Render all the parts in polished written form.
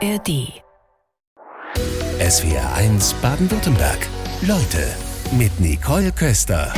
ARD. SWR1 Baden-Württemberg. Leute mit Nicole Köster.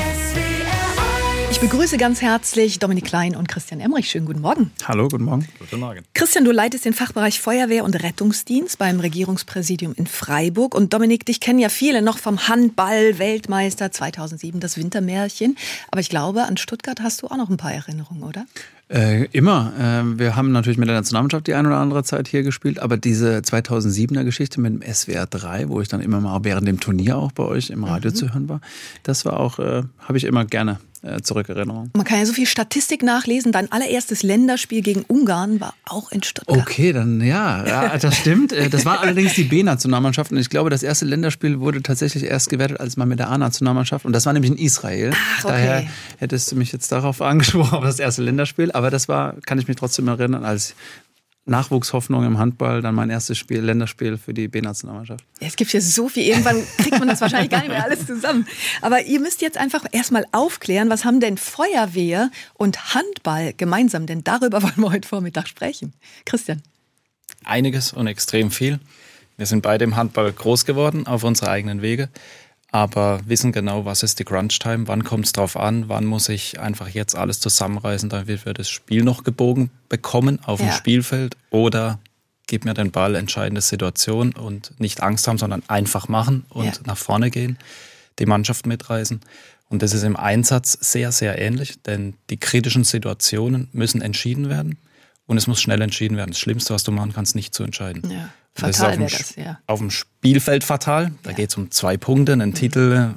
Ich begrüße ganz herzlich Dominik Klein und Christian Emrich. Schönen guten Morgen. Hallo, guten Morgen. Guten Morgen. Christian, du leitest den Fachbereich Feuerwehr und Rettungsdienst beim Regierungspräsidium in Freiburg. Und Dominik, dich kennen ja viele noch vom Handball-Weltmeister 2007, das Wintermärchen. Aber ich glaube, an Stuttgart hast du auch noch ein paar Erinnerungen, oder? Immer. Wir haben natürlich mit der Nationalmannschaft die eine oder andere Zeit hier gespielt, aber diese 2007er Geschichte mit dem SWR 3, wo ich dann immer mal während dem Turnier auch bei euch im Radio zu hören war, das war auch, habe ich immer gerne Zurückerinnerung. Man kann ja so viel Statistik nachlesen. Dein allererstes Länderspiel gegen Ungarn war auch in Stuttgart. Okay, dann ja, das stimmt. Das war allerdings die B-Nationalmannschaft und ich glaube, das erste Länderspiel wurde tatsächlich erst gewertet als mal mit der A-Nationalmannschaft und das war nämlich in Israel. Ach, okay. Daher hättest du mich jetzt darauf angesprochen, auf das erste Länderspiel, aber das war, kann ich mich trotzdem erinnern, als Nachwuchshoffnung im Handball, dann mein erstes Spiel, Länderspiel für die B-Nationalmannschaft. Es gibt hier so viel, irgendwann kriegt man das wahrscheinlich gar nicht mehr alles zusammen. Aber ihr müsst jetzt einfach erstmal aufklären, was haben denn Feuerwehr und Handball gemeinsam? Denn darüber wollen wir heute Vormittag sprechen. Christian. Einiges und extrem viel. Wir sind beide im Handball groß geworden, auf unsere eigenen Wege. Aber wissen genau, was ist die Crunch-Time, wann kommt es drauf an, wann muss ich einfach jetzt alles zusammenreißen, damit wir das Spiel noch gebogen bekommen auf dem Spielfeld oder gib mir den Ball, entscheidende Situation und nicht Angst haben, sondern einfach machen und nach vorne gehen, die Mannschaft mitreißen. Und das ist im Einsatz sehr, sehr ähnlich, denn die kritischen Situationen müssen entschieden werden und es muss schnell entschieden werden. Das Schlimmste, was du machen kannst, nicht zu entscheiden. Ja. Fatal wäre das, auf dem Spielfeld fatal. Da geht es um 2 Punkte, einen Titel,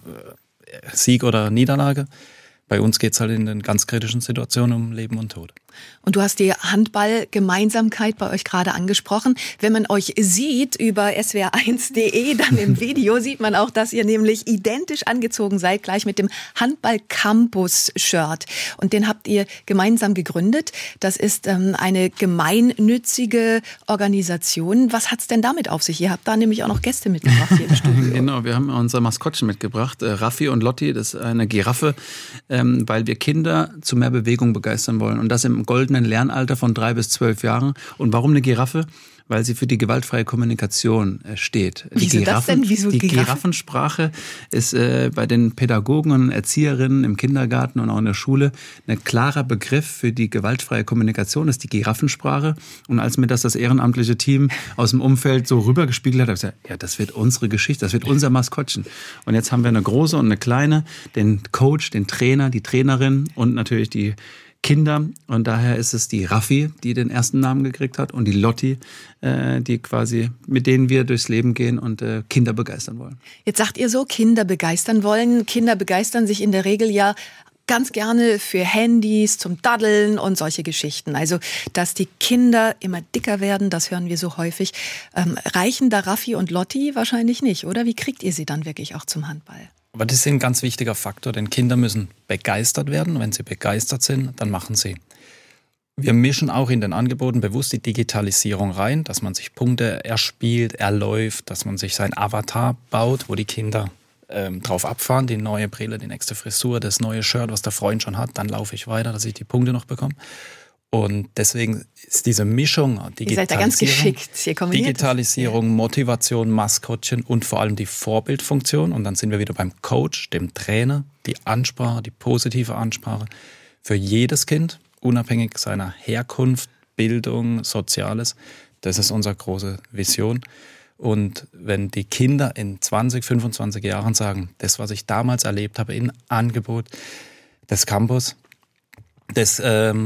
Sieg oder Niederlage. Bei uns geht es halt in den ganz kritischen Situationen um Leben und Tod. Und du hast die Handball-Gemeinsamkeit bei euch gerade angesprochen. Wenn man euch sieht über swr1.de, dann im Video sieht man auch, dass ihr nämlich identisch angezogen seid, gleich mit dem Handball-Campus-Shirt. Und den habt ihr gemeinsam gegründet. Das ist eine gemeinnützige Organisation. Was hat's denn damit auf sich? Ihr habt da nämlich auch noch Gäste mitgebracht hier im Studio. Genau, wir haben unser Maskottchen mitgebracht, Raffi und Lotti, das ist eine Giraffe, weil wir Kinder zu mehr Bewegung begeistern wollen. Und das im goldenen Lernalter von 3 bis 12 Jahren. Und warum eine Giraffe? Weil sie für die gewaltfreie Kommunikation steht. Wieso das denn? Wieso die Giraffen? Giraffensprache ist bei den Pädagogen und Erzieherinnen im Kindergarten und auch in der Schule ein klarer Begriff für die gewaltfreie Kommunikation, ist die Giraffensprache. Und als mir das ehrenamtliche Team aus dem Umfeld so rübergespiegelt hat, habe ich gesagt, ja, das wird unsere Geschichte, das wird unser Maskottchen. Und jetzt haben wir eine große und eine kleine, den Coach, den Trainer, die Trainerin und natürlich die Kinder, und daher ist es die Raffi, die den ersten Namen gekriegt hat, und die Lotti, die quasi, mit denen wir durchs Leben gehen und Kinder begeistern wollen. Jetzt sagt ihr so, Kinder begeistern wollen. Kinder begeistern sich in der Regel ja ganz gerne für Handys, zum Daddeln und solche Geschichten. Also, dass die Kinder immer dicker werden, das hören wir so häufig. Reichen da Raffi und Lotti wahrscheinlich nicht, oder? Wie kriegt ihr sie dann wirklich auch zum Handball? Aber das ist ein ganz wichtiger Faktor, denn Kinder müssen begeistert werden. Wenn sie begeistert sind, dann machen sie. Wir mischen auch in den Angeboten bewusst die Digitalisierung rein, dass man sich Punkte erspielt, erläuft, dass man sich sein Avatar baut, wo die Kinder drauf abfahren, die neue Brille, die nächste Frisur, das neue Shirt, was der Freund schon hat, dann laufe ich weiter, dass ich die Punkte noch bekomme. Und deswegen ist diese Mischung, ihr seid da ganz geschickt. Digitalisierung, Motivation, Maskottchen und vor allem die Vorbildfunktion. Und dann sind wir wieder beim Coach, dem Trainer, die Ansprache, die positive Ansprache für jedes Kind, unabhängig seiner Herkunft, Bildung, Soziales. Das ist unsere große Vision. Und wenn die Kinder in 20, 25 Jahren sagen, das, was ich damals erlebt habe im Angebot des Campus, das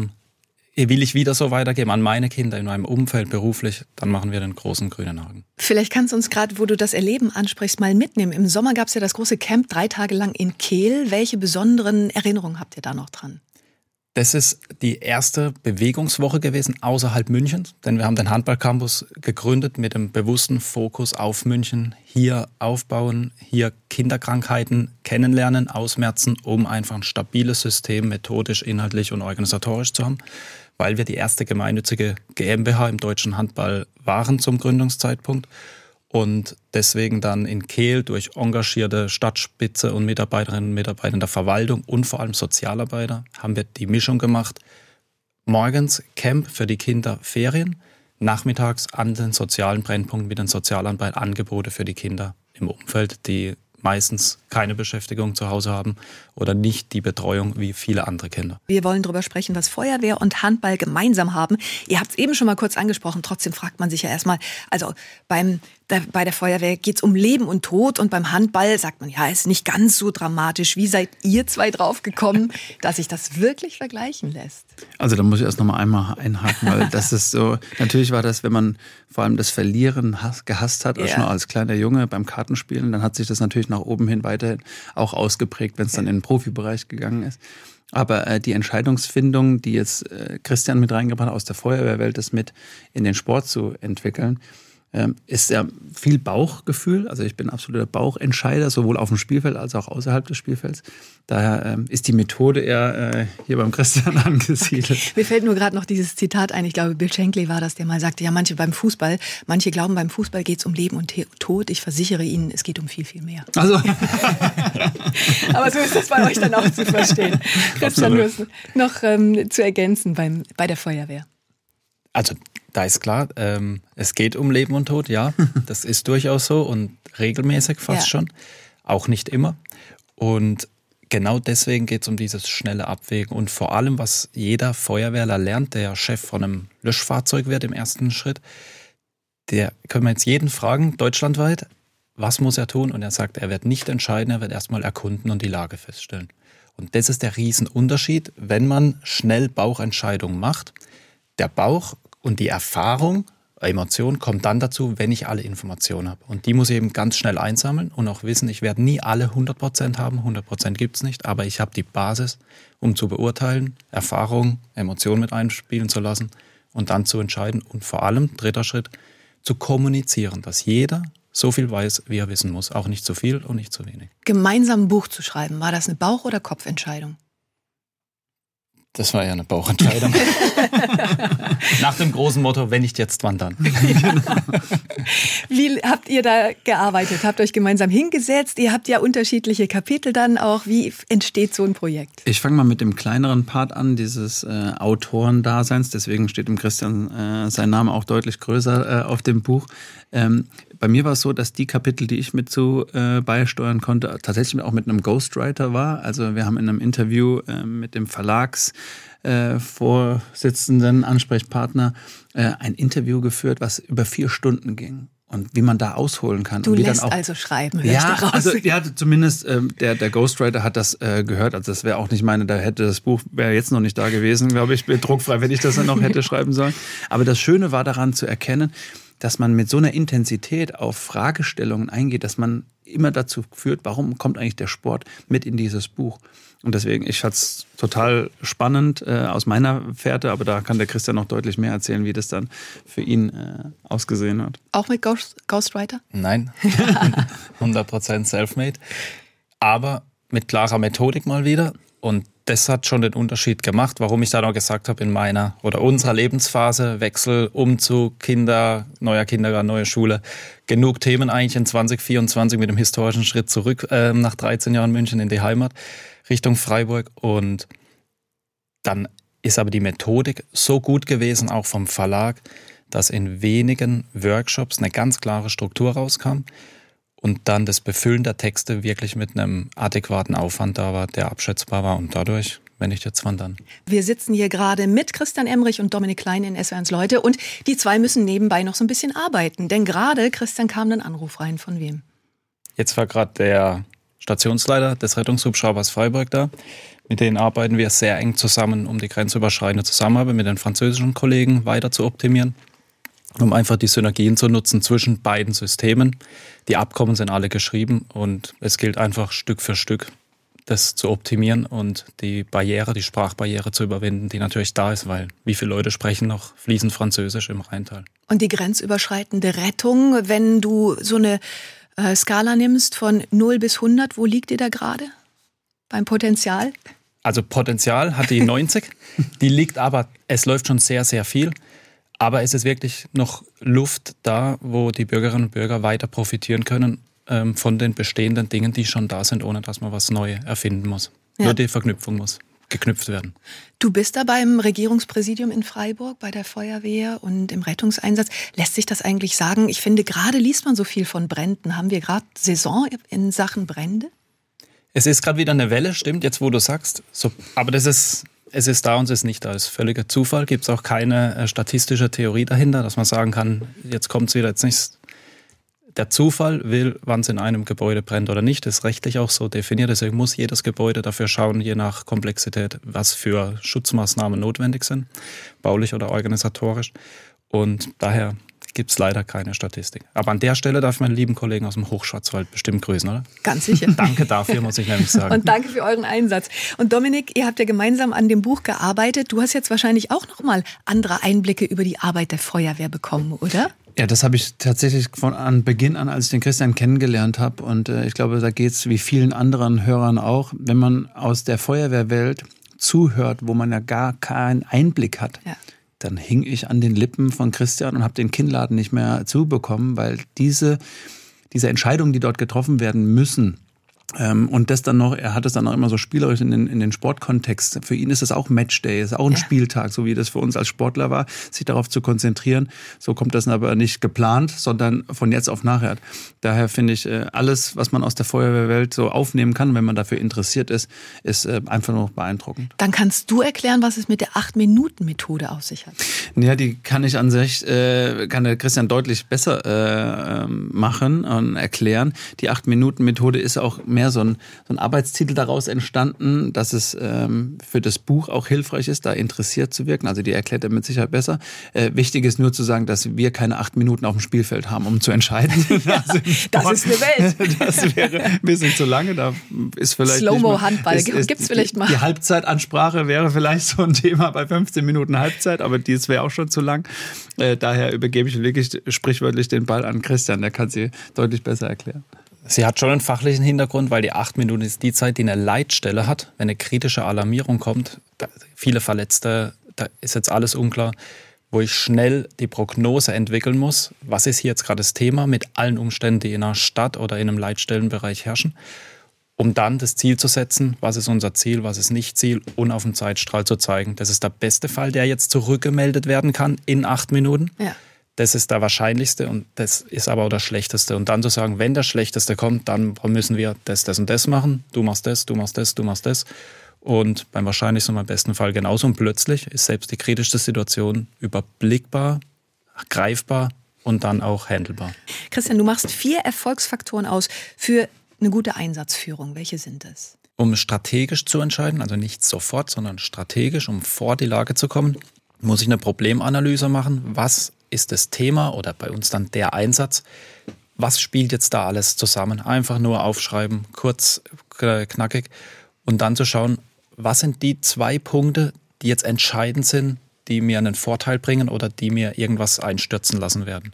will ich wieder so weitergeben an meine Kinder in meinem Umfeld beruflich, dann machen wir den großen grünen Haken. Vielleicht kannst du uns gerade, wo du das Erleben ansprichst, mal mitnehmen. Im Sommer gab es ja das große Camp 3 Tage lang in Kehl. Welche besonderen Erinnerungen habt ihr da noch dran? Das ist die erste Bewegungswoche gewesen außerhalb Münchens, denn wir haben den Handballcampus gegründet mit dem bewussten Fokus auf München. Hier aufbauen, hier Kinderkrankheiten kennenlernen, ausmerzen, um einfach ein stabiles System methodisch, inhaltlich und organisatorisch zu haben, weil wir die erste gemeinnützige GmbH im deutschen Handball waren zum Gründungszeitpunkt. Und deswegen dann in Kehl durch engagierte Stadtspitze und Mitarbeiterinnen und Mitarbeiter in der Verwaltung und vor allem Sozialarbeiter haben wir die Mischung gemacht. Morgens Camp für die Kinder, Ferien, nachmittags an den sozialen Brennpunkten mit den Sozialarbeit Angebote für die Kinder im Umfeld, die meistens keine Beschäftigung zu Hause haben oder nicht die Betreuung wie viele andere Kinder. Wir wollen darüber sprechen, was Feuerwehr und Handball gemeinsam haben. Ihr habt es eben schon mal kurz angesprochen, trotzdem fragt man sich ja erstmal, also bei der Feuerwehr geht es um Leben und Tod und beim Handball sagt man, ja, ist nicht ganz so dramatisch. Wie seid ihr zwei drauf gekommen, dass sich das wirklich vergleichen lässt? Also da muss ich erst noch mal einmal einhaken, weil das ist so, natürlich war das, wenn man vor allem das Verlieren gehasst hat, schon als kleiner Junge beim Kartenspielen, dann hat sich das natürlich nach oben hin weiterhin auch ausgeprägt, wenn es dann in den Profibereich gegangen ist. Aber die Entscheidungsfindung, die jetzt Christian mit reingebracht hat aus der Feuerwehrwelt, das mit in den Sport zu entwickeln, ist ja viel Bauchgefühl. Also ich bin absoluter Bauchentscheider, sowohl auf dem Spielfeld als auch außerhalb des Spielfelds. Daher ist die Methode eher hier beim Christian angesiedelt. Mir fällt nur gerade noch dieses Zitat ein. Ich glaube, Bill Shankly war das, der mal sagte, ja, manche glauben, beim Fußball geht es um Leben und Tod. Ich versichere Ihnen, es geht um viel, viel mehr. Also. Aber so ist das bei euch dann auch zu verstehen. Christian, du hast noch zu ergänzen bei der Feuerwehr. Also da ist klar, es geht um Leben und Tod, ja, das ist durchaus so und regelmäßig fast schon, auch nicht immer. Und genau deswegen geht es um dieses schnelle Abwägen und vor allem, was jeder Feuerwehrler lernt, der Chef von einem Löschfahrzeug wird im ersten Schritt, der können wir jetzt jeden fragen, deutschlandweit, was muss er tun? Und er sagt, er wird nicht entscheiden, er wird erstmal erkunden und die Lage feststellen. Und das ist der Riesenunterschied, wenn man schnell Bauchentscheidungen macht. Der Bauch und die Erfahrung, Emotion kommt dann dazu, wenn ich alle Informationen habe. Und die muss ich eben ganz schnell einsammeln und auch wissen, ich werde nie alle 100% haben. 100% gibt es nicht, aber ich habe die Basis, um zu beurteilen, Erfahrung, Emotionen mit einspielen zu lassen und dann zu entscheiden. Und vor allem, dritter Schritt, zu kommunizieren, dass jeder so viel weiß, wie er wissen muss. Auch nicht zu viel und nicht zu wenig. Gemeinsam ein Buch zu schreiben, war das eine Bauch- oder Kopfentscheidung? Das war ja eine Bauchentscheidung. Nach dem großen Motto, wenn nicht jetzt, wann dann? Wie habt ihr da gearbeitet? Habt euch gemeinsam hingesetzt? Ihr habt ja unterschiedliche Kapitel dann auch. Wie entsteht so ein Projekt? Ich fange mal mit dem kleineren Part an, dieses Autorendaseins. Deswegen steht dem Christian sein Name auch deutlich größer auf dem Buch. Bei mir war es so, dass die Kapitel, die ich mit zu beisteuern konnte, tatsächlich auch mit einem Ghostwriter war. Also wir haben in einem Interview mit dem Verlagsvorsitzenden, Ansprechpartner, ein Interview geführt, was über 4 Stunden ging. Und wie man da ausholen kann. Du und wie lässt dann auch, also schreiben, höre ich daraus. Also ja, zumindest der Ghostwriter hat das gehört. Also das wäre auch nicht meine, das Buch wäre jetzt noch nicht da gewesen, glaube ich, druckfrei, wenn ich das dann noch hätte schreiben sollen. Aber das Schöne war daran zu erkennen, dass man mit so einer Intensität auf Fragestellungen eingeht, dass man immer dazu führt, warum kommt eigentlich der Sport mit in dieses Buch? Und deswegen, ich fand es total spannend aus meiner Fährte, aber da kann der Christian noch deutlich mehr erzählen, wie das dann für ihn ausgesehen hat. Auch mit Ghostwriter? Nein, 100% self-made, aber mit klarer Methodik mal wieder. Und das hat schon den Unterschied gemacht, warum ich da noch gesagt habe, in meiner oder unserer Lebensphase, Wechsel, Umzug, Kinder, neuer Kindergarten, neue Schule, genug Themen eigentlich in 2024 mit dem historischen Schritt zurück nach 13 Jahren München in die Heimat, Richtung Freiburg. Und dann ist aber die Methodik so gut gewesen, auch vom Verlag, dass in wenigen Workshops eine ganz klare Struktur rauskam. Und dann das Befüllen der Texte wirklich mit einem adäquaten Aufwand da war, der abschätzbar war. Und dadurch, wenn nicht jetzt, wann dann? Wir sitzen hier gerade mit Christian Emrich und Dominik Klein in SWR1 Leute. Und die zwei müssen nebenbei noch so ein bisschen arbeiten. Denn gerade, Christian, kam ein Anruf rein. Von wem? Jetzt war gerade der Stationsleiter des Rettungshubschraubers Freiburg da. Mit denen arbeiten wir sehr eng zusammen, um die grenzüberschreitende Zusammenarbeit mit den französischen Kollegen weiter zu optimieren. Um einfach die Synergien zu nutzen zwischen beiden Systemen. Die Abkommen sind alle geschrieben und es gilt einfach Stück für Stück, das zu optimieren und die Barriere, die Sprachbarriere zu überwinden, die natürlich da ist, weil wie viele Leute sprechen noch fließend Französisch im Rheintal. Und die grenzüberschreitende Rettung, wenn du so eine Skala nimmst von 0 bis 100, wo liegt ihr da gerade beim Potenzial? Also Potenzial hat die 90, die liegt aber, es läuft schon sehr, sehr viel. Aber es ist wirklich noch Luft da, wo die Bürgerinnen und Bürger weiter profitieren können von den bestehenden Dingen, die schon da sind, ohne dass man was neu erfinden muss. Ja. Nur die Verknüpfung muss geknüpft werden. Du bist da beim Regierungspräsidium in Freiburg, bei der Feuerwehr und im Rettungseinsatz. Lässt sich das eigentlich sagen? Ich finde, gerade liest man so viel von Bränden. Haben wir gerade Saison in Sachen Brände? Es ist gerade wieder eine Welle, stimmt, jetzt wo du sagst. So, aber es ist da und es ist nicht da. Es ist völliger Zufall. Gibt es auch keine statistische Theorie dahinter, dass man sagen kann, jetzt kommt es wieder, jetzt nicht. Der Zufall will, wann es in einem Gebäude brennt oder nicht. Das ist rechtlich auch so definiert. Deswegen muss jedes Gebäude dafür schauen, je nach Komplexität, was für Schutzmaßnahmen notwendig sind, baulich oder organisatorisch. Und daher gibt es leider keine Statistik. Aber an der Stelle darf ich meinen lieben Kollegen aus dem Hochschwarzwald bestimmt grüßen, oder? Ganz sicher. Danke dafür, muss ich nämlich sagen. Und danke für euren Einsatz. Und Dominik, ihr habt ja gemeinsam an dem Buch gearbeitet. Du hast jetzt wahrscheinlich auch noch mal andere Einblicke über die Arbeit der Feuerwehr bekommen, oder? Ja, das habe ich tatsächlich von Beginn an, als ich den Christian kennengelernt habe. Und ich glaube, da geht es wie vielen anderen Hörern auch, wenn man aus der Feuerwehrwelt zuhört, wo man ja gar keinen Einblick hat. Ja. Dann hing ich an den Lippen von Christian und habe den Kinnladen nicht mehr zubekommen, weil diese Entscheidungen, die dort getroffen werden müssen, und das dann noch, er hat es dann auch immer so spielerisch in den Sportkontext. Für ihn ist es auch Matchday, ist auch ein Spieltag, so wie das für uns als Sportler war, sich darauf zu konzentrieren. So kommt das aber nicht geplant, sondern von jetzt auf nachher. Daher finde ich, alles, was man aus der Feuerwehrwelt so aufnehmen kann, wenn man dafür interessiert ist einfach nur beeindruckend. Dann kannst du erklären, was es mit der 8-Minuten-Methode auf sich hat. Ja, die kann ich an sich, kann der Christian deutlich besser machen und erklären. Die 8-Minuten-Methode ist auch mehr so ein Arbeitstitel daraus entstanden, dass es für das Buch auch hilfreich ist, da interessiert zu wirken. Also die erklärt er mit Sicherheit besser. Wichtig ist nur zu sagen, dass wir keine 8 Minuten auf dem Spielfeld haben, um zu entscheiden. Das ist eine Welt. Das wäre ein bisschen zu lange. Da ist vielleicht Slow-Mo-Handball gibt's vielleicht mal. Die Halbzeitansprache wäre vielleicht so ein Thema bei 15 Minuten Halbzeit, aber dies wäre auch schon zu lang. Daher übergebe ich wirklich sprichwörtlich den Ball an Christian. Der kann sie deutlich besser erklären. Sie hat schon einen fachlichen Hintergrund, weil die 8 Minuten ist die Zeit, die eine Leitstelle hat. Wenn eine kritische Alarmierung kommt, viele Verletzte, da ist jetzt alles unklar, wo ich schnell die Prognose entwickeln muss. Was ist hier jetzt gerade das Thema mit allen Umständen, die in einer Stadt oder in einem Leitstellenbereich herrschen, um dann das Ziel zu setzen, was ist unser Ziel, was ist nicht Ziel und auf dem Zeitstrahl zu zeigen. Das ist der beste Fall, der jetzt zurückgemeldet werden kann in 8 Minuten. Ja. Das ist der wahrscheinlichste und das ist aber auch der schlechteste. Und dann zu sagen, wenn der schlechteste kommt, dann müssen wir das und das machen. Du machst das, du machst das, du machst das. Und beim wahrscheinlichsten und beim besten Fall genauso. Und plötzlich ist selbst die kritischste Situation überblickbar, greifbar und dann auch handelbar. Christian, du machst 4 Erfolgsfaktoren aus für eine gute Einsatzführung. Welche sind es? Um strategisch zu entscheiden, also nicht sofort, sondern strategisch, um vor die Lage zu kommen, muss ich eine Problemanalyse machen. Was ist das Thema oder bei uns dann der Einsatz? Was spielt jetzt da alles zusammen? Einfach nur aufschreiben, kurz, knackig und dann zu schauen, was sind die 2 Punkte, die jetzt entscheidend sind, die mir einen Vorteil bringen oder die mir irgendwas einstürzen lassen werden.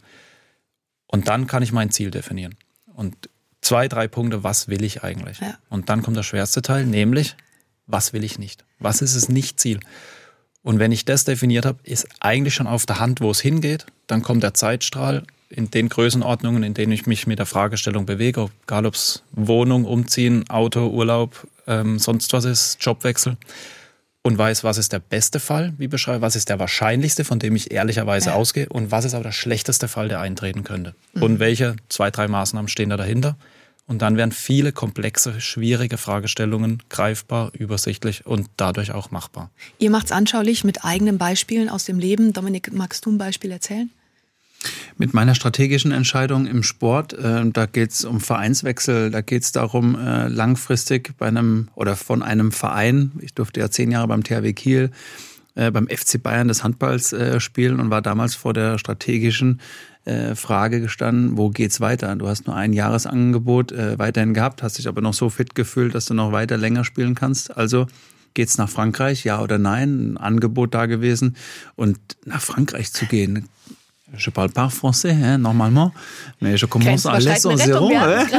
Und dann kann ich mein Ziel definieren. Und 2, 3 Punkte, was will ich eigentlich? Ja. Und dann kommt der schwerste Teil, nämlich, was will ich nicht? Was ist das Nicht-Ziel? Und wenn ich das definiert habe, ist eigentlich schon auf der Hand, wo es hingeht. Dann kommt der Zeitstrahl in den Größenordnungen, in denen ich mich mit der Fragestellung bewege, egal ob es Wohnung, Umziehen, Auto, Urlaub, sonst was ist, Jobwechsel. Und weiß, was ist der beste Fall, wie beschreibe, was ist der wahrscheinlichste, von dem ich ehrlicherweise ausgehe und was ist aber der schlechteste Fall, der eintreten könnte. Und welche 2, 3 Maßnahmen stehen da dahinter. Und dann werden viele komplexe, schwierige Fragestellungen greifbar, übersichtlich und dadurch auch machbar. Ihr macht es anschaulich mit eigenen Beispielen aus dem Leben. Dominik, magst du ein Beispiel erzählen? Mit meiner strategischen Entscheidung im Sport, da geht es um Vereinswechsel, da geht es darum, langfristig von einem Verein, ich durfte ja 10 Jahre beim THW Kiel, beim FC Bayern des Handballs spielen und war damals vor der strategischen Frage gestanden, wo geht's weiter? Du hast nur ein Jahresangebot weiterhin gehabt, hast dich aber noch so fit gefühlt, dass du noch weiter länger spielen kannst. Also geht's nach Frankreich, ja oder nein? Ein Angebot da gewesen. Und nach Frankreich zu gehen, je parle pas français, normalement, mais je commence à leçon zéro.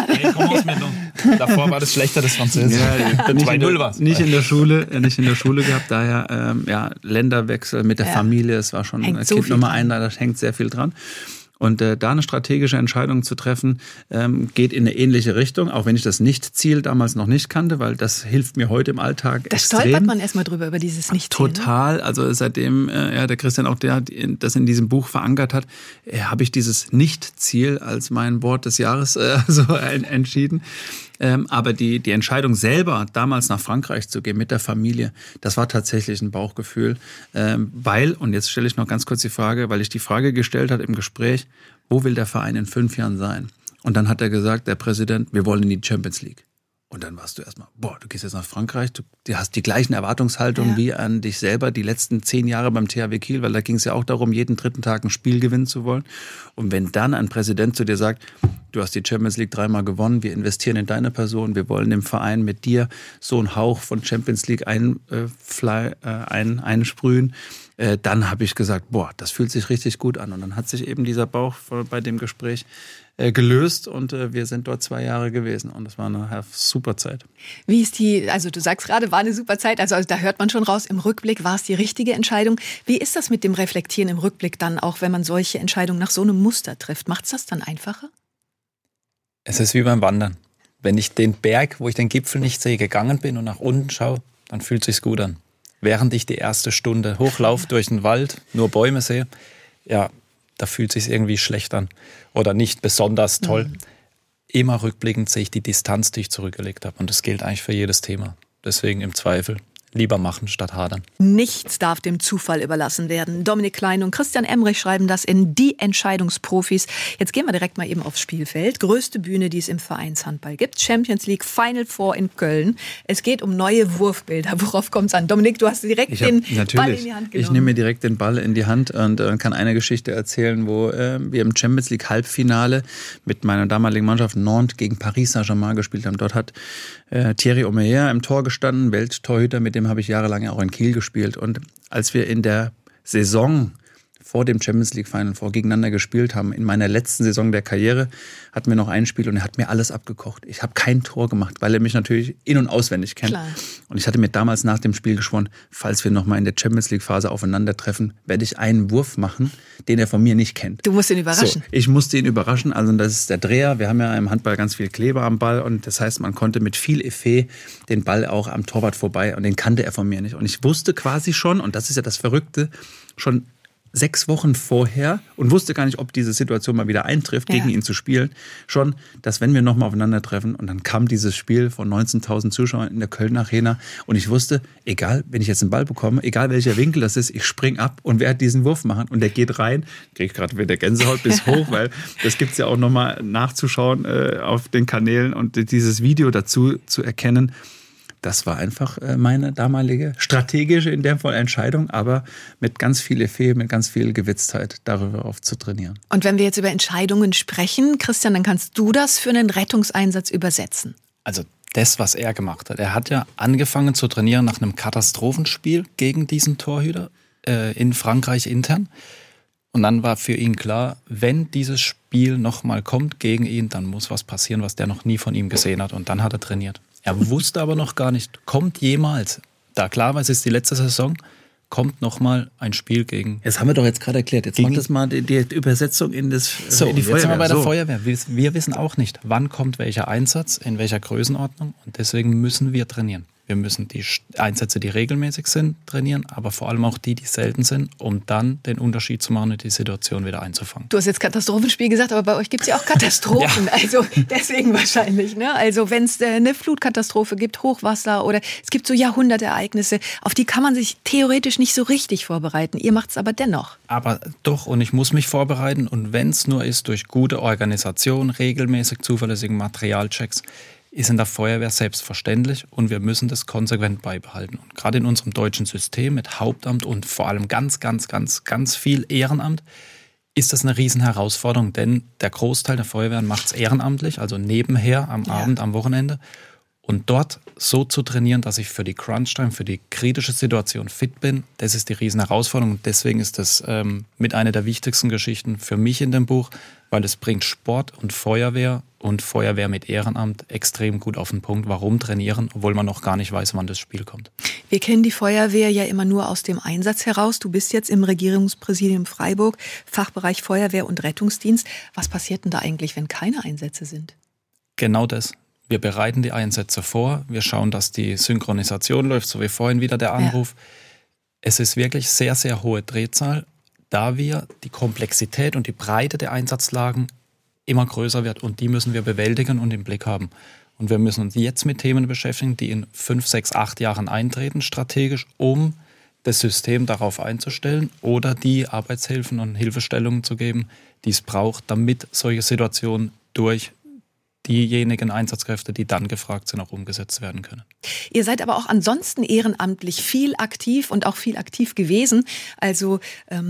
Davor war das schlechter, das Französisch. Ja, 2-0 war es. Nicht in der Schule gehabt, daher Länderwechsel mit der Familie, es war schon Kind Nummer 1, da hängt sehr viel dran. Und da eine strategische Entscheidung zu treffen, geht in eine ähnliche Richtung, auch wenn ich das Nicht-Ziel damals noch nicht kannte, weil das hilft mir heute im Alltag extrem. Da stolpert man erstmal drüber, über dieses Nicht-Ziel. Total. Ne? Also seitdem der Christian auch das in diesem Buch verankert hat, habe ich dieses Nicht-Ziel als mein Wort des Jahres entschieden. Aber die Entscheidung selber, damals nach Frankreich zu gehen mit der Familie, das war tatsächlich ein Bauchgefühl. Weil, und jetzt stelle ich noch ganz kurz die Frage, weil ich die Frage gestellt habe im Gespräch, wo will der Verein in 5 Jahren sein? Und dann hat er gesagt, der Präsident, wir wollen in die Champions League. Und dann warst du erstmal, du gehst jetzt nach Frankreich, du hast die gleichen Erwartungshaltungen wie an dich selber die letzten 10 Jahre beim THW Kiel, weil da ging es ja auch darum, jeden 3. Tag ein Spiel gewinnen zu wollen. Und wenn dann ein Präsident zu dir sagt, du hast die Champions League 3-mal gewonnen, wir investieren in deine Person, wir wollen dem Verein mit dir so einen Hauch von Champions League einsprühen, dann habe ich gesagt, das fühlt sich richtig gut an. Und dann hat sich eben dieser Bauch bei dem Gespräch gelöst und wir sind dort 2 Jahre gewesen und das war eine super Zeit. Wie ist also du sagst gerade, war eine super Zeit, also da hört man schon raus, im Rückblick war es die richtige Entscheidung. Wie ist das mit dem Reflektieren im Rückblick dann, auch wenn man solche Entscheidungen nach so einem Muster trifft? Macht es das dann einfacher? Es ist wie beim Wandern. Wenn ich den Berg, wo ich den Gipfel nicht sehe, gegangen bin und nach unten schaue, dann fühlt es sich gut an. Während ich die erste Stunde hochlaufe durch den Wald, nur Bäume sehe, da fühlt es sich irgendwie schlecht an oder nicht besonders toll. Immer rückblickend sehe ich die Distanz, die ich zurückgelegt habe. Und das gilt eigentlich für jedes Thema. Deswegen im Zweifel lieber machen statt hadern. Nichts darf dem Zufall überlassen werden. Dominik Klein und Christian Emrich schreiben das in Die Entscheidungsprofis. Jetzt gehen wir direkt mal eben aufs Spielfeld. Größte Bühne, die es im Vereinshandball gibt. Champions League Final Four in Köln. Es geht um neue Wurfbilder. Worauf kommt es an? Dominik, du hast direkt den Ball in die Hand genommen. Ich nehme mir direkt den Ball in die Hand und kann eine Geschichte erzählen, wo wir im Champions League Halbfinale mit meiner damaligen Mannschaft Nantes gegen Paris Saint-Germain gespielt haben. Dort hat Thierry Omeyer im Tor gestanden, Welttorhüter, mit dem habe ich jahrelang auch in Kiel gespielt. Und als wir in der Saison vor dem Champions League Final Four gegeneinander gespielt haben, in meiner letzten Saison der Karriere, hatten wir noch ein Spiel und er hat mir alles abgekocht. Ich habe kein Tor gemacht, weil er mich natürlich in- und auswendig kennt. Klar. Und ich hatte mir damals nach dem Spiel geschworen, falls wir nochmal in der Champions League Phase aufeinandertreffen, werde ich einen Wurf machen, den er von mir nicht kennt. Du musst ihn überraschen. So, ich musste ihn überraschen, also das ist der Dreher. Wir haben ja im Handball ganz viel Kleber am Ball und das heißt, man konnte mit viel Effet den Ball auch am Torwart vorbei und den kannte er von mir nicht. Und ich wusste quasi schon, und das ist ja das Verrückte, schon 6 Wochen vorher und wusste gar nicht, ob diese Situation mal wieder eintrifft, gegen ihn zu spielen, schon, dass wenn wir nochmal aufeinandertreffen und dann kam dieses Spiel von 19.000 Zuschauern in der Köln Arena und ich wusste, egal, wenn ich jetzt einen Ball bekomme, egal welcher Winkel das ist, ich spring ab und werde diesen Wurf machen und der geht rein, kriege ich gerade wieder Gänsehaut bis hoch, weil das gibt es ja auch nochmal nachzuschauen auf den Kanälen und dieses Video dazu zu erkennen. Das war einfach meine damalige strategische, in dem Fall Entscheidung, aber mit ganz viel Effet, mit ganz viel Gewitztheit darüber auf zu trainieren. Und wenn wir jetzt über Entscheidungen sprechen, Christian, dann kannst du das für einen Rettungseinsatz übersetzen. Also das, was er gemacht hat. Er hat ja angefangen zu trainieren nach einem Katastrophenspiel gegen diesen Torhüter in Frankreich intern. Und dann war für ihn klar, wenn dieses Spiel nochmal kommt gegen ihn, dann muss was passieren, was der noch nie von ihm gesehen hat. Und dann hat er trainiert. Er wusste aber noch gar nicht, kommt jemals, da klar war, es ist die letzte Saison, kommt nochmal ein Spiel gegen... Das haben wir doch jetzt gerade erklärt. Jetzt mach das mal die Übersetzung in die Feuerwehr. Jetzt sind wir bei der Feuerwehr. Wir wissen auch nicht, wann kommt welcher Einsatz, in welcher Größenordnung. Und deswegen müssen wir trainieren. Wir müssen die Einsätze, die regelmäßig sind, trainieren, aber vor allem auch die selten sind, um dann den Unterschied zu machen und die Situation wieder einzufangen. Du hast jetzt Katastrophenspiel gesagt, aber bei euch gibt es ja auch Katastrophen. Ja. Also deswegen wahrscheinlich. Ne? Also wenn es eine Flutkatastrophe gibt, Hochwasser oder es gibt so Jahrhundertereignisse, auf die kann man sich theoretisch nicht so richtig vorbereiten. Ihr macht es aber dennoch. Aber doch, und ich muss mich vorbereiten. Und wenn es nur ist durch gute Organisation, regelmäßig zuverlässigen Materialchecks, ist in der Feuerwehr selbstverständlich und wir müssen das konsequent beibehalten. Und gerade in unserem deutschen System mit Hauptamt und vor allem ganz viel Ehrenamt ist das eine riesen Herausforderung, denn der Großteil der Feuerwehren macht es ehrenamtlich, also nebenher am Abend, am Wochenende. Und dort so zu trainieren, dass ich für die Crunch-Time, für die kritische Situation fit bin, das ist die riesen Herausforderung. Und deswegen ist das mit einer der wichtigsten Geschichten für mich in dem Buch, weil es bringt Sport und Feuerwehr und Feuerwehr mit Ehrenamt extrem gut auf den Punkt. Warum trainieren, obwohl man noch gar nicht weiß, wann das Spiel kommt? Wir kennen die Feuerwehr ja immer nur aus dem Einsatz heraus. Du bist jetzt im Regierungspräsidium Freiburg, Fachbereich Feuerwehr und Rettungsdienst. Was passiert denn da eigentlich, wenn keine Einsätze sind? Genau das. Wir bereiten die Einsätze vor. Wir schauen, dass die Synchronisation läuft, so wie vorhin wieder der Anruf. Ja. Es ist wirklich sehr, sehr hohe Drehzahl, da wir die Komplexität und die Breite der Einsatzlagen immer größer wird und die müssen wir bewältigen und im Blick haben. Und wir müssen uns jetzt mit Themen beschäftigen, die in 5, 6, 8 Jahren eintreten, strategisch, um das System darauf einzustellen oder die Arbeitshilfen und Hilfestellungen zu geben, die es braucht, damit solche Situationen durch diejenigen Einsatzkräfte, die dann gefragt sind, auch umgesetzt werden können. Ihr seid aber auch ansonsten ehrenamtlich viel aktiv und auch viel aktiv gewesen. Also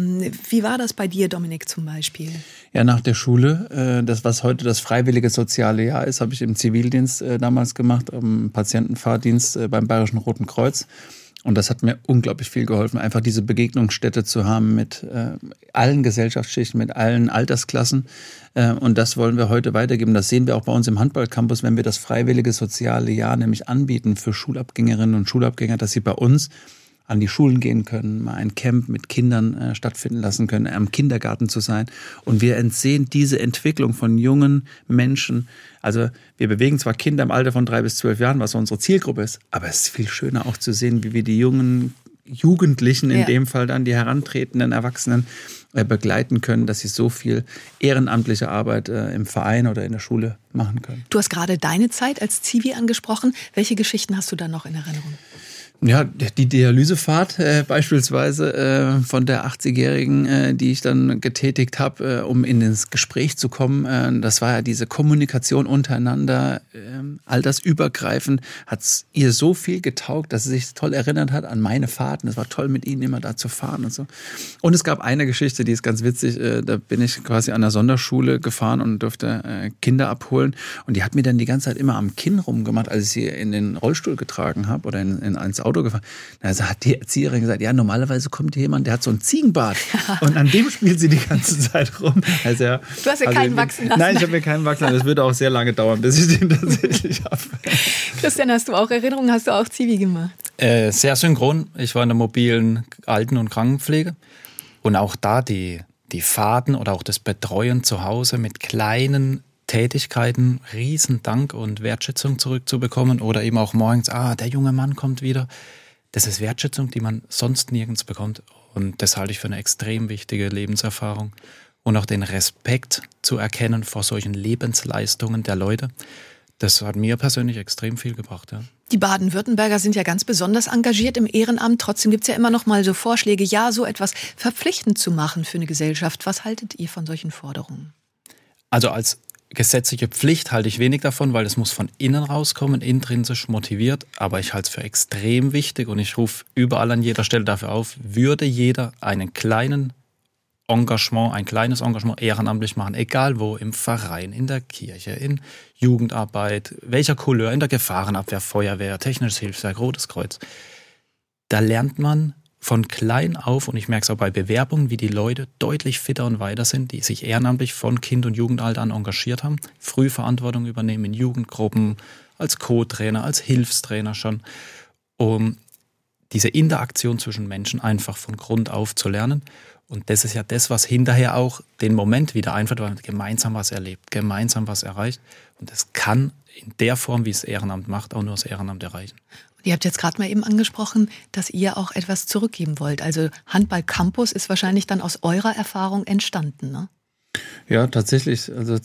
wie war das bei dir, Dominik, zum Beispiel? Ja, nach der Schule, das was heute das freiwillige soziale Jahr ist, habe ich im Zivildienst damals gemacht, im Patientenfahrdienst beim Bayerischen Roten Kreuz. Und das hat mir unglaublich viel geholfen, einfach diese Begegnungsstätte zu haben mit allen Gesellschaftsschichten, mit allen Altersklassen. Und das wollen wir heute weitergeben. Das sehen wir auch bei uns im Handballcampus, wenn wir das freiwillige soziale Jahr nämlich anbieten für Schulabgängerinnen und Schulabgänger, dass sie bei uns an die Schulen gehen können, mal ein Camp mit Kindern stattfinden lassen können, am Kindergarten zu sein. Und wir sehen diese Entwicklung von jungen Menschen. Also wir bewegen zwar Kinder im Alter von 3 bis 12 Jahren, was unsere Zielgruppe ist, aber es ist viel schöner auch zu sehen, wie wir die jungen Jugendlichen, in dem Fall dann die herantretenden Erwachsenen, begleiten können, dass sie so viel ehrenamtliche Arbeit im Verein oder in der Schule machen können. Du hast gerade deine Zeit als Zivi angesprochen. Welche Geschichten hast du da noch in Erinnerung? Ja, die Dialysefahrt beispielsweise von der 80-Jährigen, die ich dann getätigt habe, um in das Gespräch zu kommen. Das war ja diese Kommunikation untereinander, altersübergreifend, hat es ihr so viel getaugt, dass sie sich toll erinnert hat an meine Fahrten. Es war toll, mit ihnen immer da zu fahren und so. Und es gab eine Geschichte, die ist ganz witzig. Da bin ich quasi an der Sonderschule gefahren und durfte Kinder abholen. Und die hat mir dann die ganze Zeit immer am Kinn rumgemacht, als ich sie in den Rollstuhl getragen habe oder ins Auto gefahren. Also hat die Erzieherin gesagt, ja, normalerweise kommt hier jemand, der hat so einen Ziegenbart. Und an dem spielt sie die ganze Zeit rum. Also, ja, du hast ja keinen wachsen lassen. Nein, ich habe mir keinen wachsen lassen. Das würde auch sehr lange dauern, bis ich den tatsächlich habe. Christian, hast du auch Erinnerungen? Hast du auch Zivi gemacht? Sehr synchron. Ich war in der mobilen Alten- und Krankenpflege. Und auch da die Fahrten oder auch das Betreuen zu Hause mit kleinen Tätigkeiten, riesen Dank und Wertschätzung zurückzubekommen oder eben auch morgens, der junge Mann kommt wieder. Das ist Wertschätzung, die man sonst nirgends bekommt und das halte ich für eine extrem wichtige Lebenserfahrung und auch den Respekt zu erkennen vor solchen Lebensleistungen der Leute. Das hat mir persönlich extrem viel gebracht, ja. Die Baden-Württemberger sind ja ganz besonders engagiert im Ehrenamt. Trotzdem gibt es ja immer noch mal so Vorschläge, ja, so etwas verpflichtend zu machen für eine Gesellschaft. Was haltet ihr von solchen Forderungen? Also als gesetzliche Pflicht halte ich wenig davon, weil es muss von innen rauskommen, intrinsisch motiviert. Aber ich halte es für extrem wichtig und ich rufe überall an jeder Stelle dafür auf, würde jeder ein kleines Engagement ehrenamtlich machen, egal wo, im Verein, in der Kirche, in Jugendarbeit, welcher Couleur, in der Gefahrenabwehr, Feuerwehr, Technisches Hilfswerk, Rotes Kreuz. Da lernt man von klein auf, und ich merke es auch bei Bewerbungen, wie die Leute deutlich fitter und weiter sind, die sich ehrenamtlich von Kind- und Jugendalter an engagiert haben, früh Verantwortung übernehmen in Jugendgruppen, als Co-Trainer, als Hilfstrainer schon, um diese Interaktion zwischen Menschen einfach von Grund auf zu lernen. Und das ist ja das, was hinterher auch den Moment wieder einfällt, weil man gemeinsam was erlebt, gemeinsam was erreicht. Und das kann in der Form, wie es Ehrenamt macht, auch nur das Ehrenamt erreichen. Ihr habt jetzt gerade mal eben angesprochen, dass ihr auch etwas zurückgeben wollt. Also Handball Campus ist wahrscheinlich dann aus eurer Erfahrung entstanden, ne? Ja, tatsächlich. Also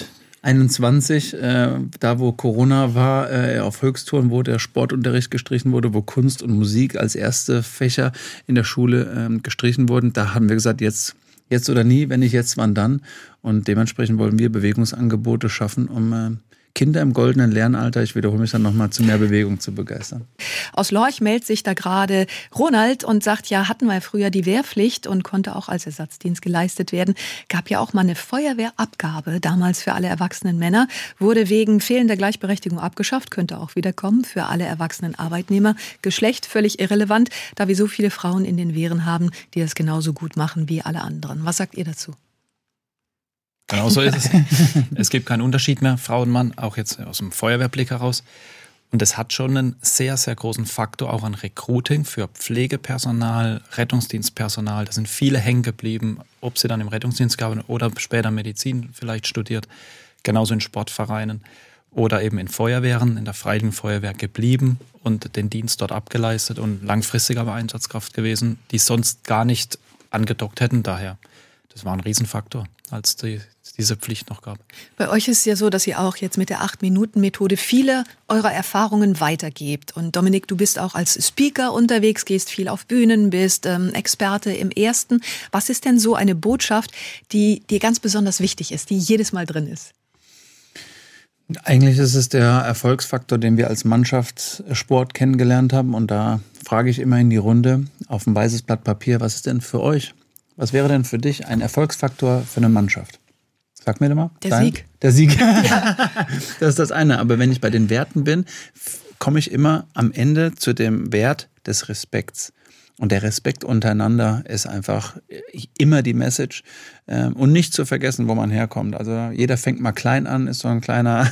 2021, da wo Corona war, auf Höchsttouren, wo der Sportunterricht gestrichen wurde, wo Kunst und Musik als erste Fächer in der Schule gestrichen wurden, da haben wir gesagt, jetzt oder nie, wenn nicht jetzt, wann dann? Und dementsprechend wollen wir Bewegungsangebote schaffen, um Kinder im goldenen Lernalter, ich wiederhole mich dann nochmal, zu mehr Bewegung zu begeistern. Aus Lorch meldet sich da gerade Ronald und sagt, ja, hatten wir früher die Wehrpflicht und konnte auch als Ersatzdienst geleistet werden. Gab ja auch mal eine Feuerwehrabgabe, damals für alle erwachsenen Männer, wurde wegen fehlender Gleichberechtigung abgeschafft, könnte auch wieder kommen für alle erwachsenen Arbeitnehmer. Geschlecht völlig irrelevant, da wir so viele Frauen in den Wehren haben, die das genauso gut machen wie alle anderen. Was sagt ihr dazu? Genau so ist es. Es gibt keinen Unterschied mehr, Frau und Mann, auch jetzt aus dem Feuerwehrblick heraus. Und es hat schon einen sehr, sehr großen Faktor auch an Recruiting für Pflegepersonal, Rettungsdienstpersonal. Da sind viele hängen geblieben, ob sie dann im Rettungsdienst gearbeitet oder später Medizin vielleicht studiert. Genauso in Sportvereinen oder eben in Feuerwehren, in der Freiwilligen Feuerwehr geblieben und den Dienst dort abgeleistet und langfristig aber Einsatzkraft gewesen, die sonst gar nicht angedockt hätten. Daher, das war ein Riesenfaktor, als diese Pflicht noch gab. Bei euch ist es ja so, dass ihr auch jetzt mit der 8-Minuten-Methode viele eurer Erfahrungen weitergebt. Und Dominik, du bist auch als Speaker unterwegs, gehst viel auf Bühnen, bist Experte im Ersten. Was ist denn so eine Botschaft, die dir ganz besonders wichtig ist, die jedes Mal drin ist? Eigentlich ist es der Erfolgsfaktor, den wir als Mannschaftssport kennengelernt haben. Und da frage ich immer in die Runde auf ein weißes Blatt Papier, was ist denn für euch? Was wäre denn für dich ein Erfolgsfaktor für eine Mannschaft? Sag mir doch mal. Der Sieg. Der Sieg. Das ist das eine. Aber wenn ich bei den Werten bin, komme ich immer am Ende zu dem Wert des Respekts. Und der Respekt untereinander ist einfach immer die Message. Und nicht zu vergessen, wo man herkommt. Also jeder fängt mal klein an, ist so ein kleiner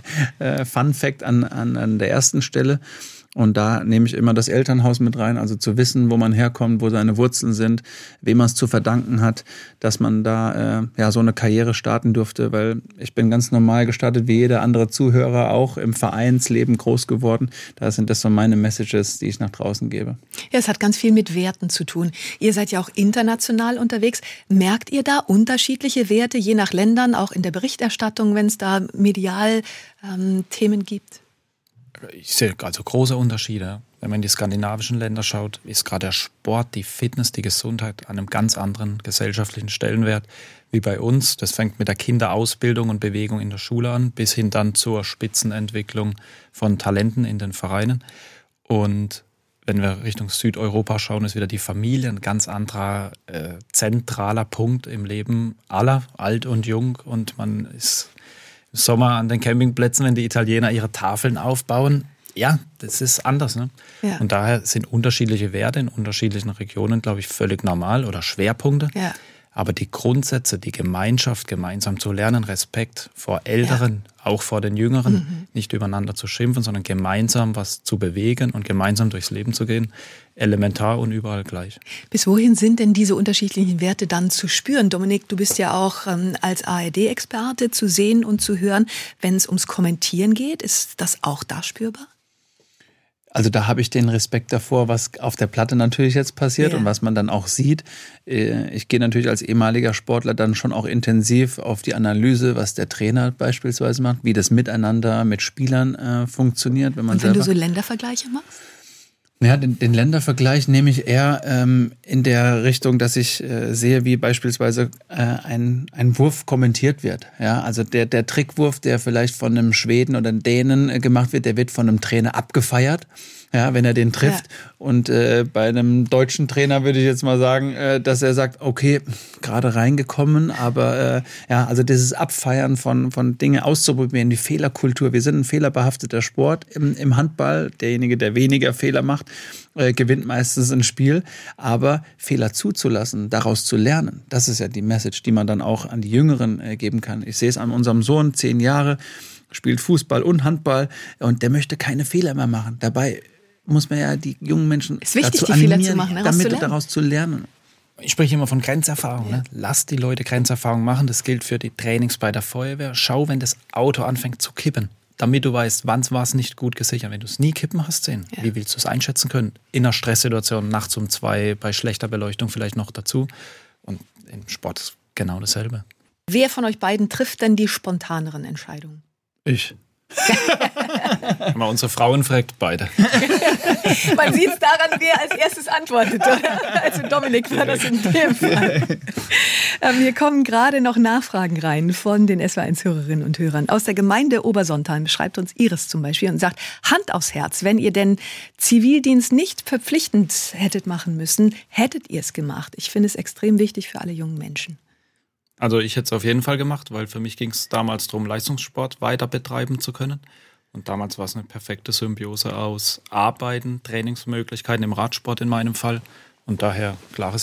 Fun-Fact an der ersten Stelle. Und da nehme ich immer das Elternhaus mit rein, also zu wissen, wo man herkommt, wo seine Wurzeln sind, wem man es zu verdanken hat, dass man da so eine Karriere starten durfte, weil ich bin ganz normal gestartet, wie jeder andere Zuhörer, auch im Vereinsleben groß geworden. Da sind das so meine Messages, die ich nach draußen gebe. Ja, es hat ganz viel mit Werten zu tun. Ihr seid ja auch international unterwegs. Merkt ihr da unterschiedliche Werte, je nach Ländern, auch in der Berichterstattung, wenn es da medial Themen gibt? Ich sehe also große Unterschiede. Wenn man in die skandinavischen Länder schaut, ist gerade der Sport, die Fitness, die Gesundheit an einem ganz anderen gesellschaftlichen Stellenwert wie bei uns. Das fängt mit der Kinderausbildung und Bewegung in der Schule an, bis hin dann zur Spitzenentwicklung von Talenten in den Vereinen. Und wenn wir Richtung Südeuropa schauen, ist wieder die Familie ein ganz anderer zentraler Punkt im Leben aller, alt und jung. Und man ist im Sommer an den Campingplätzen, wenn die Italiener ihre Tafeln aufbauen. Ja, das ist anders. Ne? Ja. Und daher sind unterschiedliche Werte in unterschiedlichen Regionen, glaube ich, völlig normal oder Schwerpunkte. Ja. Aber die Grundsätze, die Gemeinschaft, gemeinsam zu lernen, Respekt vor Älteren, auch vor den Jüngeren, nicht übereinander zu schimpfen, sondern gemeinsam was zu bewegen und gemeinsam durchs Leben zu gehen, elementar und überall gleich. Bis wohin sind denn diese unterschiedlichen Werte dann zu spüren? Dominik, du bist ja auch als ARD-Experte zu sehen und zu hören, wenn es ums Kommentieren geht. Ist das auch da spürbar? Also da habe ich den Respekt davor, was auf der Platte natürlich jetzt passiert und was man dann auch sieht. Ich gehe natürlich als ehemaliger Sportler dann schon auch intensiv auf die Analyse, was der Trainer beispielsweise macht, wie das Miteinander mit Spielern funktioniert. Wenn du so Ländervergleiche machst? Ja, den Ländervergleich nehme ich eher in der Richtung, dass ich sehe, wie beispielsweise ein Wurf kommentiert wird. Ja, also der Trickwurf, der vielleicht von einem Schweden oder einem Dänen gemacht wird, der wird von einem Trainer abgefeiert. Ja, wenn er den trifft. Ja. Und bei einem deutschen Trainer würde ich jetzt mal sagen, dass er sagt, okay, gerade reingekommen, aber also dieses Abfeiern von Dinge auszuprobieren, die Fehlerkultur. Wir sind ein fehlerbehafteter Sport im Handball. Derjenige, der weniger Fehler macht, gewinnt meistens ein Spiel. Aber Fehler zuzulassen, daraus zu lernen, das ist ja die Message, die man dann auch an die Jüngeren geben kann. Ich sehe es an unserem Sohn, 10 Jahre, spielt Fußball und Handball und der möchte keine Fehler mehr machen. Dabei muss man ja die jungen Menschen dazu animieren, daraus zu lernen. Ich spreche immer von Grenzerfahrung. Ne? Lass die Leute Grenzerfahrung machen. Das gilt für die Trainings bei der Feuerwehr. Schau, wenn das Auto anfängt zu kippen, damit du weißt, wann war es nicht gut gesichert. Wenn du es nie kippen hast sehen, wie willst du es einschätzen können? In einer Stresssituation, nachts um 2, bei schlechter Beleuchtung vielleicht noch dazu. Und im Sport ist genau dasselbe. Wer von euch beiden trifft denn die spontaneren Entscheidungen? Ich. Mal unsere Frauen fragt beide. Man sieht es daran, wer als erstes antwortet, oder? Also Dominik war das in dem Fall. Hier kommen gerade noch Nachfragen rein von den SWR1-Hörerinnen und Hörern. Aus der Gemeinde Obersontheim schreibt uns Iris zum Beispiel und sagt, Hand aufs Herz, wenn ihr denn Zivildienst nicht verpflichtend hättet machen müssen, hättet ihr es gemacht. Ich finde es extrem wichtig für alle jungen Menschen. Also ich hätte es auf jeden Fall gemacht, weil für mich ging es damals darum, Leistungssport weiter betreiben zu können. Und damals war es eine perfekte Symbiose aus Arbeiten, Trainingsmöglichkeiten im Radsport in meinem Fall. Und daher klares Ja.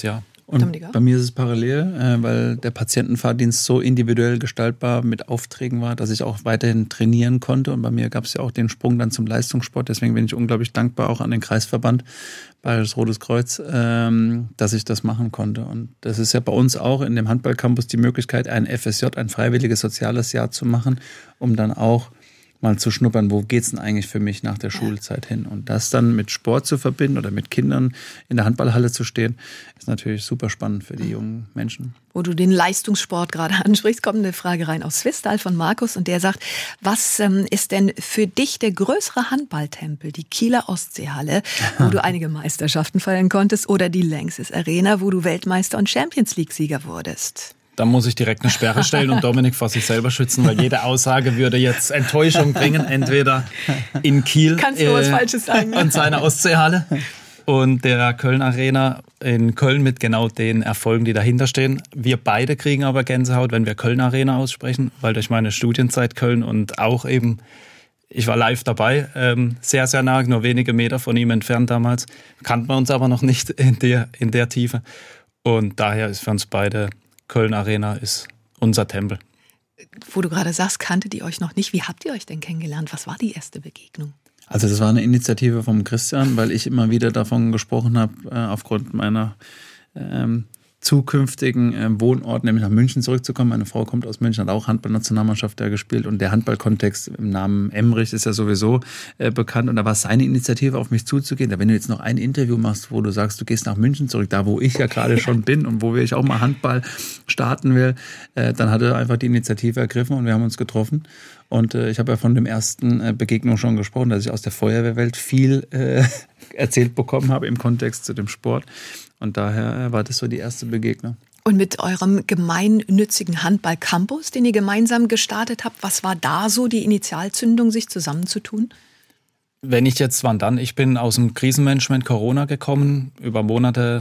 Und Dominik, bei mir ist es parallel, weil der Patientenfahrdienst so individuell gestaltbar mit Aufträgen war, dass ich auch weiterhin trainieren konnte. Und bei mir gab es ja auch den Sprung dann zum Leistungssport. Deswegen bin ich unglaublich dankbar auch an den Kreisverband Bayerisches Rotes Kreuz, dass ich das machen konnte. Und das ist ja bei uns auch in dem Handballcampus die Möglichkeit, ein FSJ, ein freiwilliges soziales Jahr zu machen, um dann auch mal zu schnuppern, wo geht's denn eigentlich für mich nach der Schulzeit hin? Und das dann mit Sport zu verbinden oder mit Kindern in der Handballhalle zu stehen, ist natürlich super spannend für die jungen Menschen. Wo du den Leistungssport gerade ansprichst, kommt eine Frage rein aus Swistal von Markus und der sagt, was ist denn für dich der größere Handballtempel? Die Kieler Ostseehalle, wo du einige Meisterschaften feiern konntest, oder die Lanxess Arena, wo du Weltmeister und Champions-League-Sieger wurdest? Da muss ich direkt eine Sperre stellen und Dominik vor sich selber schützen, weil jede Aussage würde jetzt Enttäuschung bringen, entweder in Kiel Kannst du was Falsches sagen? Und seiner Ostseehalle und der Köln Arena in Köln mit genau den Erfolgen, die dahinter stehen. Wir beide kriegen aber Gänsehaut, wenn wir Köln Arena aussprechen, weil durch meine Studienzeit Köln und auch eben, ich war live dabei, sehr, sehr nah, nur wenige Meter von ihm entfernt damals, kannten wir uns aber noch nicht in der Tiefe und daher ist für uns beide Köln Arena ist unser Tempel. Wo du gerade sagst, kanntet ihr euch noch nicht. Wie habt ihr euch denn kennengelernt? Was war die erste Begegnung? Also das war eine Initiative vom Christian, weil ich immer wieder davon gesprochen habe, aufgrund meiner zukünftigen Wohnort, nämlich nach München zurückzukommen. Meine Frau kommt aus München, hat auch Handballnationalmannschaft da gespielt und der Handballkontext im Namen Emmerich ist ja sowieso bekannt und da war es seine Initiative, auf mich zuzugehen. Da wenn du jetzt noch ein Interview machst, wo du sagst, du gehst nach München zurück, da wo ich ja gerade schon bin und wo ich auch mal Handball starten will, dann hat er einfach die Initiative ergriffen und wir haben uns getroffen. Und ich habe ja von dem ersten Begegnung schon gesprochen, dass ich aus der Feuerwehrwelt viel erzählt bekommen habe im Kontext zu dem Sport. Und daher war das so die erste Begegnung. Und mit eurem gemeinnützigen Handball-Campus, den ihr gemeinsam gestartet habt, was war da so die Initialzündung, sich zusammenzutun? Wenn ich jetzt, wann dann? Ich bin aus dem Krisenmanagement Corona gekommen, über Monate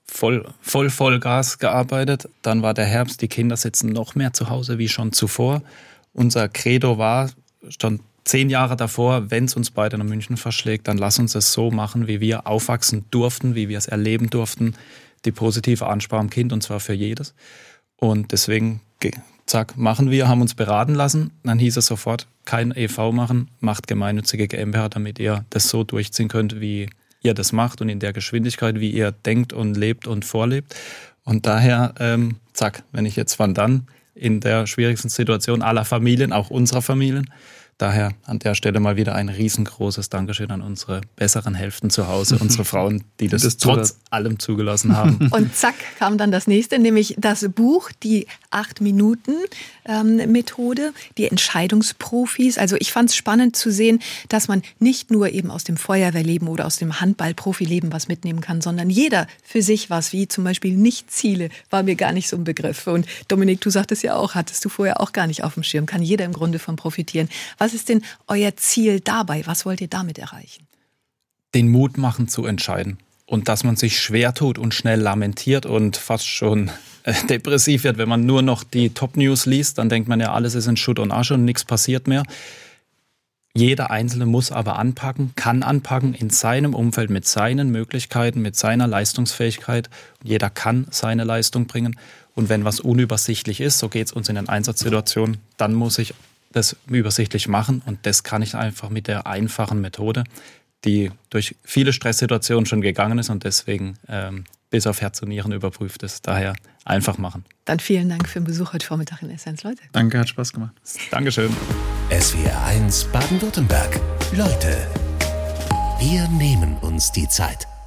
Vollgas gearbeitet. Dann war der Herbst, die Kinder sitzen noch mehr zu Hause wie schon zuvor. Unser Credo war schon 10 Jahre davor, wenn es uns beide nach München verschlägt, dann lass uns es so machen, wie wir aufwachsen durften, wie wir es erleben durften. Die positive Ansprache am Kind und zwar für jedes. Und deswegen, zack, machen wir, haben uns beraten lassen. Dann hieß es sofort, kein e.V. machen, macht gemeinnützige GmbH, damit ihr das so durchziehen könnt, wie ihr das macht und in der Geschwindigkeit, wie ihr denkt und lebt und vorlebt. Und daher, zack, wenn ich jetzt wann dann in der schwierigsten Situation aller Familien, auch unserer Familien. Daher an der Stelle mal wieder ein riesengroßes Dankeschön an unsere besseren Hälften zu Hause, unsere Frauen, die das trotz allem zugelassen haben. Und zack, kam dann das nächste, nämlich das Buch, die 8-Minuten-Methode, die Entscheidungsprofis. Also ich fand es spannend zu sehen, dass man nicht nur eben aus dem Feuerwehrleben oder aus dem Handball-Profileben was mitnehmen kann, sondern jeder für sich was, wie zum Beispiel Nicht-Ziele, war mir gar nicht so ein Begriff. Und Dominik, du sagtest ja auch, hattest du vorher auch gar nicht auf dem Schirm, kann jeder im Grunde von profitieren. Was ist denn euer Ziel dabei? Was wollt ihr damit erreichen? Den Mut machen zu entscheiden. Und dass man sich schwer tut und schnell lamentiert und fast schon depressiv wird, wenn man nur noch die Top-News liest, dann denkt man ja, alles ist in Schutt und Asche und nichts passiert mehr. Jeder Einzelne muss aber anpacken, kann anpacken in seinem Umfeld mit seinen Möglichkeiten, mit seiner Leistungsfähigkeit. Jeder kann seine Leistung bringen. Und wenn was unübersichtlich ist, so geht es uns in den Einsatzsituationen, dann muss ich das übersichtlich machen und das kann ich einfach mit der einfachen Methode, die durch viele Stresssituationen schon gegangen ist und deswegen bis auf Herz und Nieren überprüft ist. Daher einfach machen. Dann vielen Dank für den Besuch heute Vormittag in Essenz, Leute. Danke, hat Spaß gemacht. Dankeschön. SWR 1 Baden-Württemberg. Leute, wir nehmen uns die Zeit.